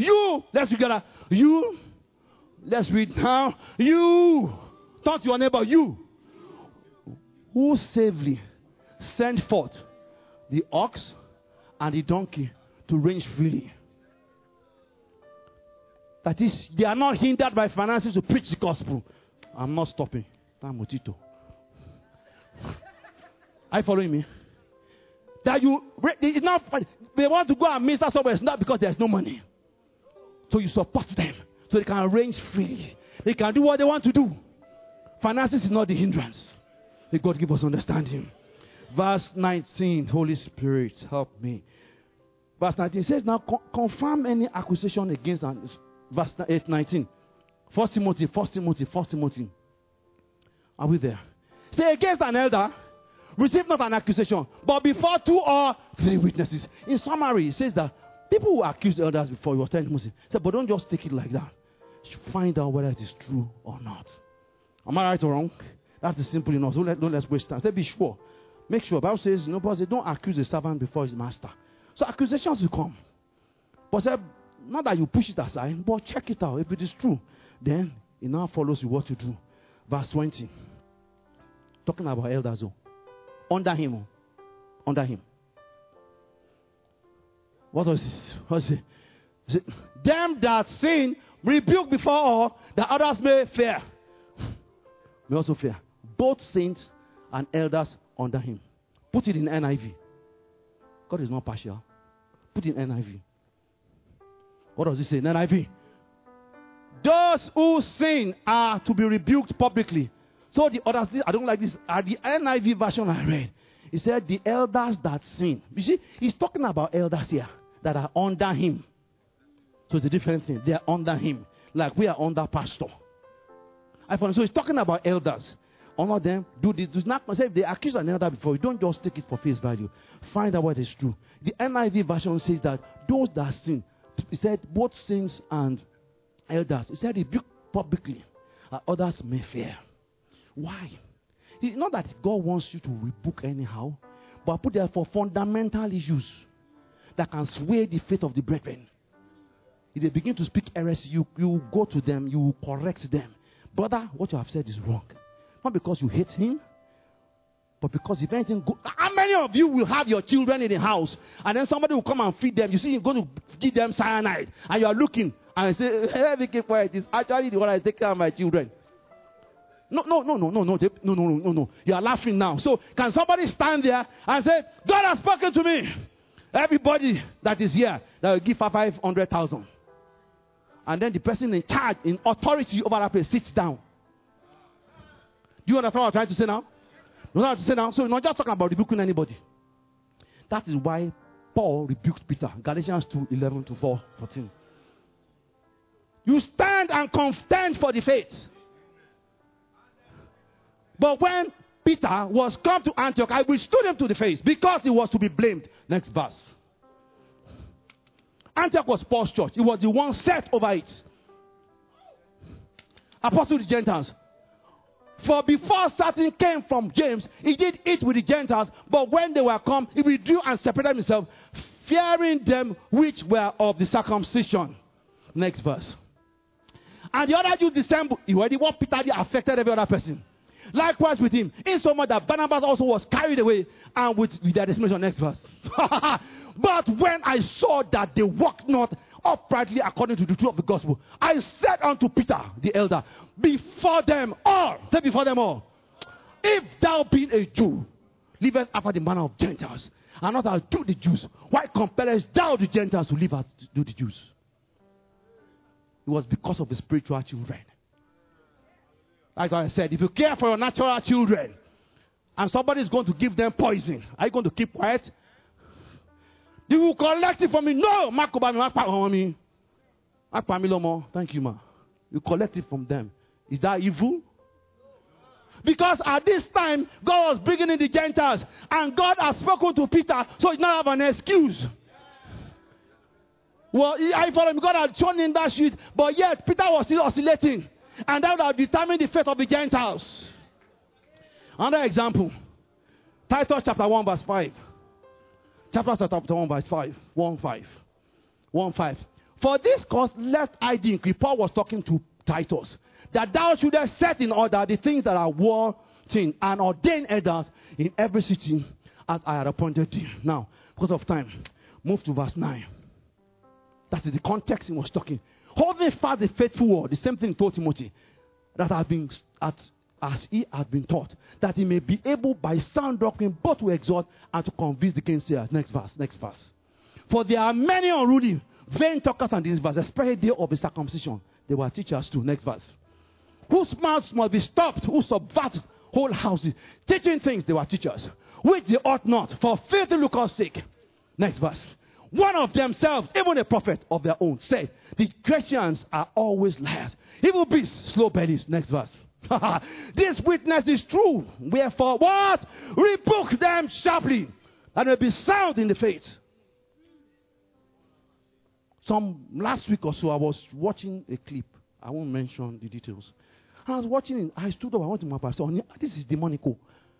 Let's read now. You, turn to your neighbor, you, who safely sent forth the ox and the donkey to range freely. That is, they are not hindered by finances to preach the gospel. I'm not stopping. Are you following me? That it's not, they want to go and minister somewhere, it's not because there's no money. So you support them so they can arrange freely. They can do what they want to do. Finances is not the hindrance. May God give us understanding. Verse 19, Holy Spirit, help me. Verse 19 says, now confirm any accusation against, verse 19. 1 Timothy. Are we there? Say, against an elder, receive not an accusation, but before 2 or 3 witnesses. In summary, it says that people who accuse elders before you, Timothy, say, but don't just take it like that. You should find out whether it is true or not. Am I right or wrong? That is simple enough. So don't let's waste time. Say, be sure. Make sure. Bible says, don't accuse the servant before his master. So accusations will come. But say, not that you push it aside, but check it out. If it is true, then it now follows you what to do. Verse 20. Talking about elders. Under him. What was it? Them that sin, rebuke before all, that others may fear. May also fear. Both saints and elders under him. Put it in NIV. God is not partial. Put it in NIV. What does it say in NIV? Those who sin are to be rebuked publicly. So the others, I don't like this. The NIV version I read, it said the elders that sin. You see, he's talking about elders here that are under him. So it's a different thing. They are under him. Like we are under pastor. So he's talking about elders. Honor them. Do this. Do not say if they accuse an elder before you, don't just take it for face value. Find out what is true. The NIV version says that those that sin, it said both saints and elders. It said rebuke publicly, others may fear. Why? It's not that God wants you to rebuke anyhow, but put there for fundamental issues that can sway the faith of the brethren. If they begin to speak heresy, you go to them, you correct them. Brother, what you have said is wrong. Not because you hate him, but because if anything good. How many of you will have your children in the house and then somebody will come and feed them? You see, you're going to give them cyanide and you are looking and say, hey, keep quiet. It's actually the one I take care of my children. No. You are laughing now. So can somebody stand there and say, God has spoken to me. Everybody that is here, that will give 500,000. And then the person in charge, in authority over that place, sits down. Do you understand what I'm trying to say now? You know what I'm saying now? So we're not just talking about rebuking anybody. That is why Paul rebuked Peter. Galatians 2:11-14. You stand and contend for the faith. But when Peter was come to Antioch, I withstood him to the face because he was to be blamed. Next verse. Antioch was Paul's church. He was the one set over it. Apostle to the Gentiles. For before Satan came from James, he did eat with the Gentiles. But when they were come, he withdrew and separated himself, fearing them which were of the circumcision. Next verse. And the other Jews dissembled. What Peter did affected every other person. Likewise with him, insomuch that Barnabas also was carried away, and with their dismissal. Next verse. But when I saw that they walked not uprightly according to the truth of the gospel. I said unto Peter, the elder, before them all, say before them all, if thou being a Jew, livest after the manner of Gentiles, and not as do the Jews, why compellest thou the Gentiles to live as do the Jews? It was because of the spiritual children. Like I said, if you care for your natural children, and somebody is going to give them poison, are you going to keep quiet? You will collect it from me. No, thank you, ma. You collect it from them. Is that evil? Because at this time, God was bringing in the Gentiles, and God has spoken to Peter, so he now have an excuse. Well, I follow me. God had shown him that shit, but yet Peter was still oscillating, and that would have determined the fate of the Gentiles. Another example, Titus chapter 1 verse 5. Chapter 1 verse 5. 1 5. For this cause left I thee, Paul was talking to Titus, that thou shouldest set in order the things that are wanting, and ordain elders in every city as I had appointed thee. Now, because of time, move to verse 9. That's the context he was talking. Holding fast the faithful word, the same thing he told Timothy, that had been as he had been taught, that he may be able by sound doctrine both to exhort and to convince the gainsayers. Next verse. For there are many unruly, vain talkers and deceivers, especially they of the circumcision. They were teachers too. Next verse. Whose mouths must be stopped, who subvert whole houses, teaching things, they were teachers, which they ought not, for filthy lucre's sake. Next verse. One of themselves, even a prophet of their own, said, the Christians are always liars, evil beasts, slow bellies. Next verse. This witness is true. Wherefore, what? Rebuke them sharply, that may be sound in the faith. Last week or so, I was watching a clip. I won't mention the details. And I was watching it. I stood up. I went to my pastor. This is demonical.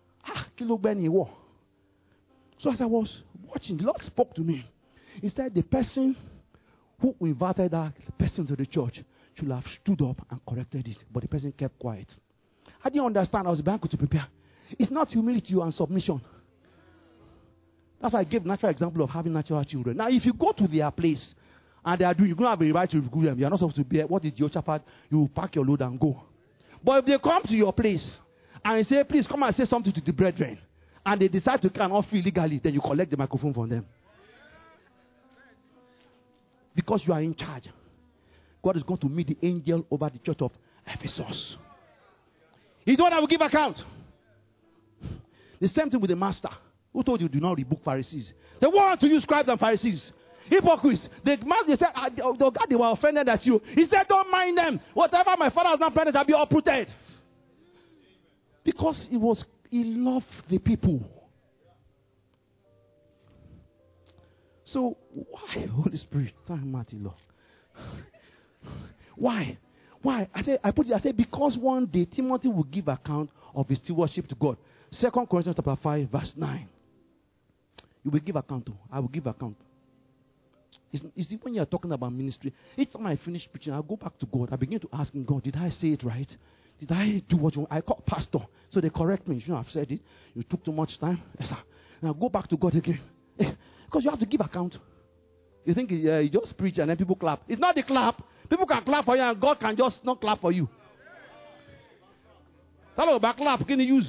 So as I was watching, the Lord spoke to me. He said the person who invited that person to the church should have stood up and corrected it. But the person kept quiet. I didn't understand. I was about to prepare. It's not humility and submission. That's why I gave natural example of having natural children. Now, if you go to their place and they are doing, you're going to have a right to review them. You're not supposed to be there. What is your shepherd? You pack your load and go. But if they come to your place and say, please come and say something to the brethren, and they decide to come off illegally, then you collect the microphone from them. Because you are in charge. God is going to meet the angel over the church of Ephesus. He's the one that will give account. The same thing with the master. Who told you do not rebuke Pharisees? They want to use scribes and Pharisees. Hypocrites. They said, God, they were offended at you. He said, don't mind them. Whatever my father has not planted shall be uprooted. Because he loved the people. So, why, Holy Spirit? Thank Martin, Lord. Why? I said, because one day Timothy will give account of his stewardship to God. 2 Corinthians chapter 5, verse 9. You will give account to. I will give account. It's when you are talking about ministry. Each time I finish preaching, I go back to God. I begin to ask him, God, did I say it right? Did I do what you want? I call pastor. So they correct me. You shouldn't have said it. You took too much time. Yes, sir. Now go back to God again. Because you have to give account. You think you just preach and then people clap. It's not the clap. People can clap for you and God can just not clap for you. Hello, back clap. Can you use?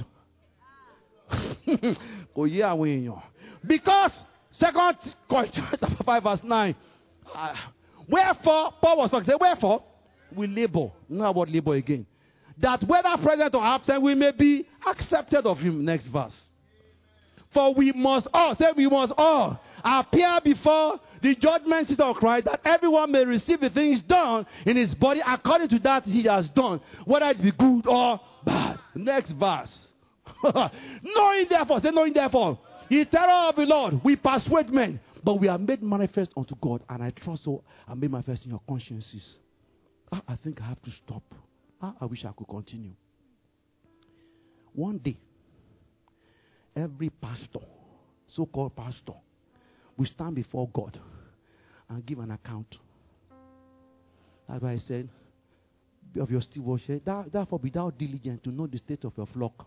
Because 2 Corinthians 5 verse 9. Wherefore, Paul was talking. Wherefore, we labor. Not about labor again. That whether present or absent, we may be accepted of him. Next verse. For we must all appear before the judgment seat of Christ, that everyone may receive the things done in his body according to that he has done, whether it be good or bad. Next verse. Knowing therefore, the terror of the Lord, we persuade men, but we are made manifest unto God, and I trust so I made manifest in your consciences. I think I have to stop. I wish I could continue. One day, every pastor, so-called pastor, will stand before God and give an account. That's why I said, of your stewardship, therefore be thou diligent to know the state of your flock.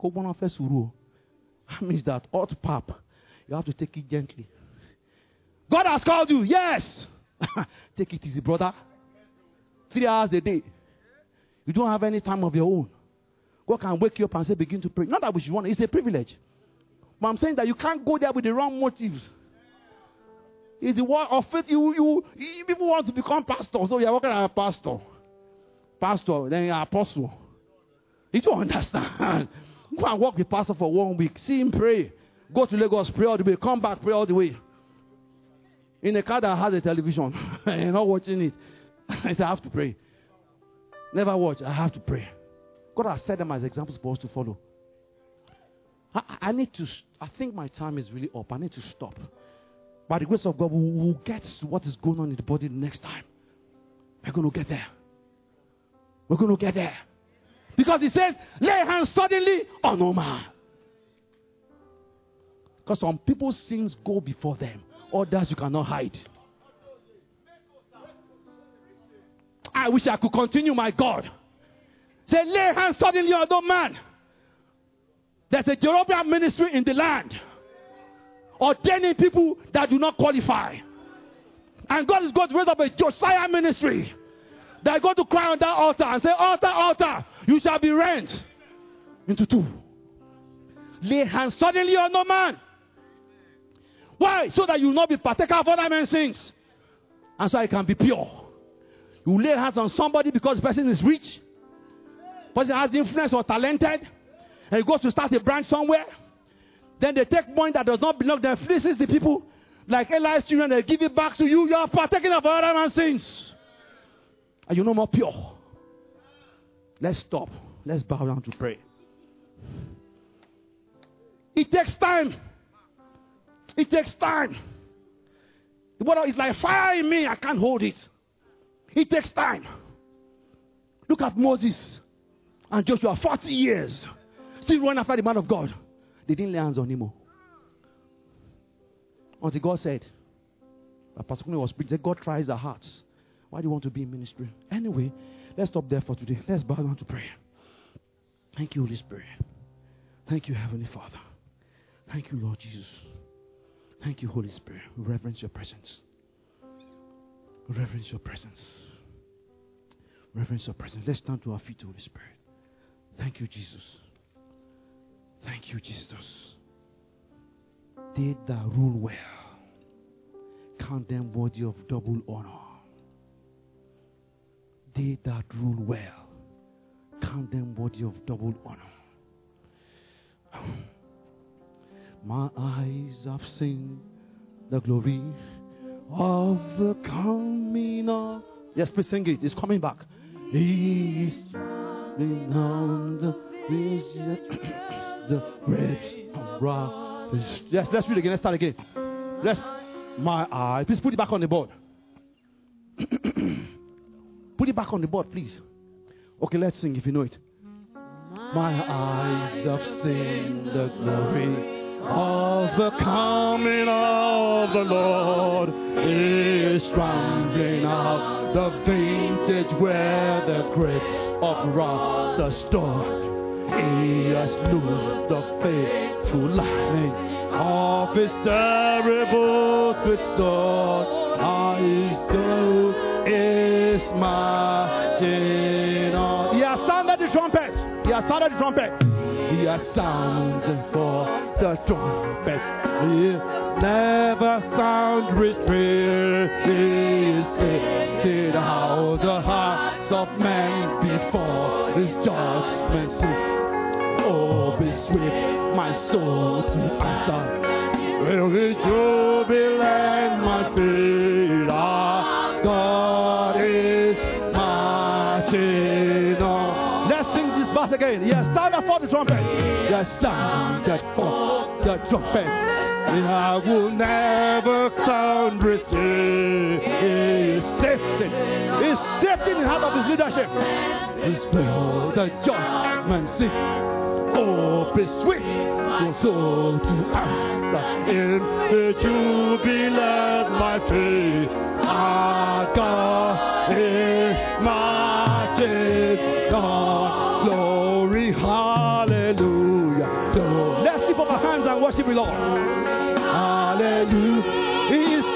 That means that hot pap, you have to take it gently. God has called you. Yes. Take it easy, brother. 3 hours a day. You don't have any time of your own. God can wake you up and say, begin to pray. Not that we should want it. It's a privilege. But I'm saying that you can't go there with the wrong motives. It's the word of faith. People want to become pastors. So you're working as a pastor. Pastor, then you're an apostle. You don't understand. Go and work with pastor for 1 week. See him pray. Go to Lagos, pray all the way. Come back, pray all the way. In a car that has a television. You're not watching it. I say, I have to pray. Never watch. I have to pray. God has set them as examples for us to follow. I think my time is really up. I need to stop. By the grace of God, we'll get to what is going on in the body next time. We're going to get there. We're going to get there. Because he says, lay hands suddenly on no man. Because some people's sins go before them. Others you cannot hide. I wish I could continue, my God. Say, lay hands suddenly on no man. There's a Jeroboam ministry in the land. Ordaining people that do not qualify. And God is going to raise up a Josiah ministry. They're going to cry on that altar and say, altar, altar, you shall be rent into two. Lay hands suddenly on no man. Why? So that you will not be partaker of other men's sins. And so it can be pure. You lay hands on somebody because the person is rich. Person has influence or talented. And he goes to start a branch somewhere. Then they take money that does not belong. They fleeces the people. Like Eli's children, they give it back to you. You are partaking of other man's sins. And you're no more pure. Let's stop. Let's bow down to pray. It takes time. It takes time. It's like fire in me. I can't hold it. It takes time. Look at Moses and Joshua. 40 years. Still running after the man of God. They didn't lay hands on him. Until God said, Pastor Kune was preaching, God tries our hearts. Why do you want to be in ministry? Anyway, let's stop there for today. Let's bow down to prayer. Thank you, Holy Spirit. Thank you, Heavenly Father. Thank you, Lord Jesus. Thank you, Holy Spirit. We reverence your presence. We reverence your presence. Reverence your presence. Let's stand to our feet, Holy Spirit. Thank you, Jesus. Thank you, Jesus. They that rule well, count them worthy of double honor. They that rule well, count them worthy of double honor. My eyes have seen the glory of the coming of. Yes, please sing it. It's coming back. He is on the grapes of wrath. Yes, let's read again. Let's start again. My eye. Please put it back on the board. Put it back on the board, please. Okay, let's sing if you know it. My eyes have seen the glory of the coming of the Lord. Is trembling out the vintage where the grapes of wrath the store. He has loosed the faithful lightning of his terrible swift sword. His throne is marching on. He has sounded the trumpet. He has sounded the trumpet. He has sounded for the trumpet. He never sound retreat. He is sifted out the hearts of men before his judgment seat. Oh, be swift, my soul, to answer. Will be jubilant, my feet. Our God is marching on. Let's sing this verse again. He has sounded for the trumpet. He has sounded for the trumpet. I will never sound retreat. He is safety. He is safety in the heart of his leadership. His will, the judgment seat. Oh, be swift, your soul to answer. In the jubilant, my faith. Our God is marching on. Glory, hallelujah. So let's lift up our hands and worship the Lord. Hallelujah. He is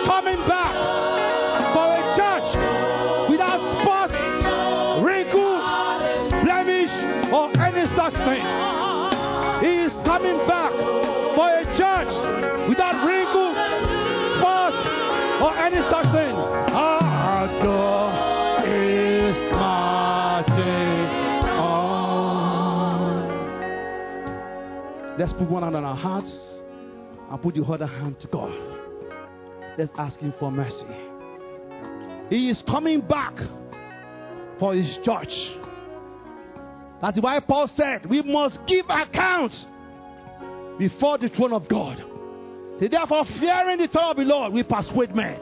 coming back for a church without spot, wrinkle, blemish, or any such thing. He is coming back for a church without wrinkle, spot, or any such thing. Our door is marching on. Let's put one hand on our hearts and put the other hand to God. Let's ask Him for mercy. He is coming back for His church. That's why Paul said we must give accounts before the throne of God. Therefore, fearing the terror of the Lord, we persuade men.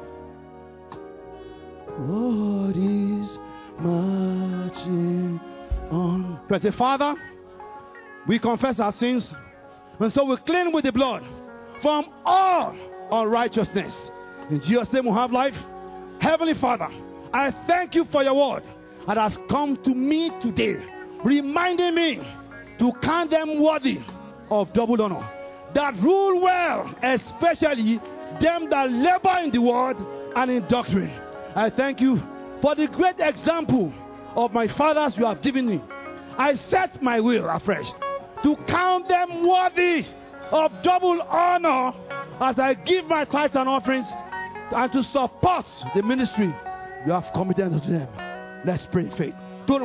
Lord is marching on. Say, Father, we confess our sins, and so we clean with the blood from all unrighteousness. In Jesus' name we have life. Heavenly Father, I thank you for your word that has come to me today, reminding me to count them worthy of double honor, that rule well, especially them that labor in the word and in doctrine. I thank you for the great example of my fathers you have given me. I set my will afresh to count them worthy of double honor as I give my tithes and offerings and to support the ministry you have committed to them. Let's pray in faith.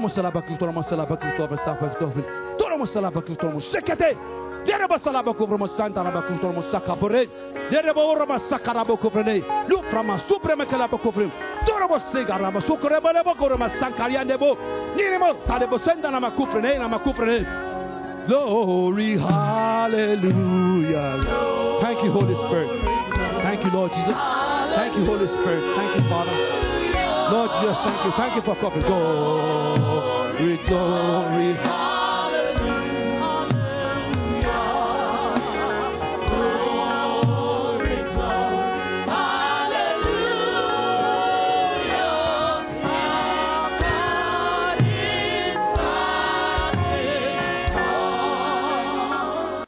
Glory, hallelujah. Thank you, Holy Spirit. Thank you, Lord Jesus. Thank you, Holy Spirit. Thank you, Father. Lord Jesus, thank you. Thank you for coming. Glory, glory.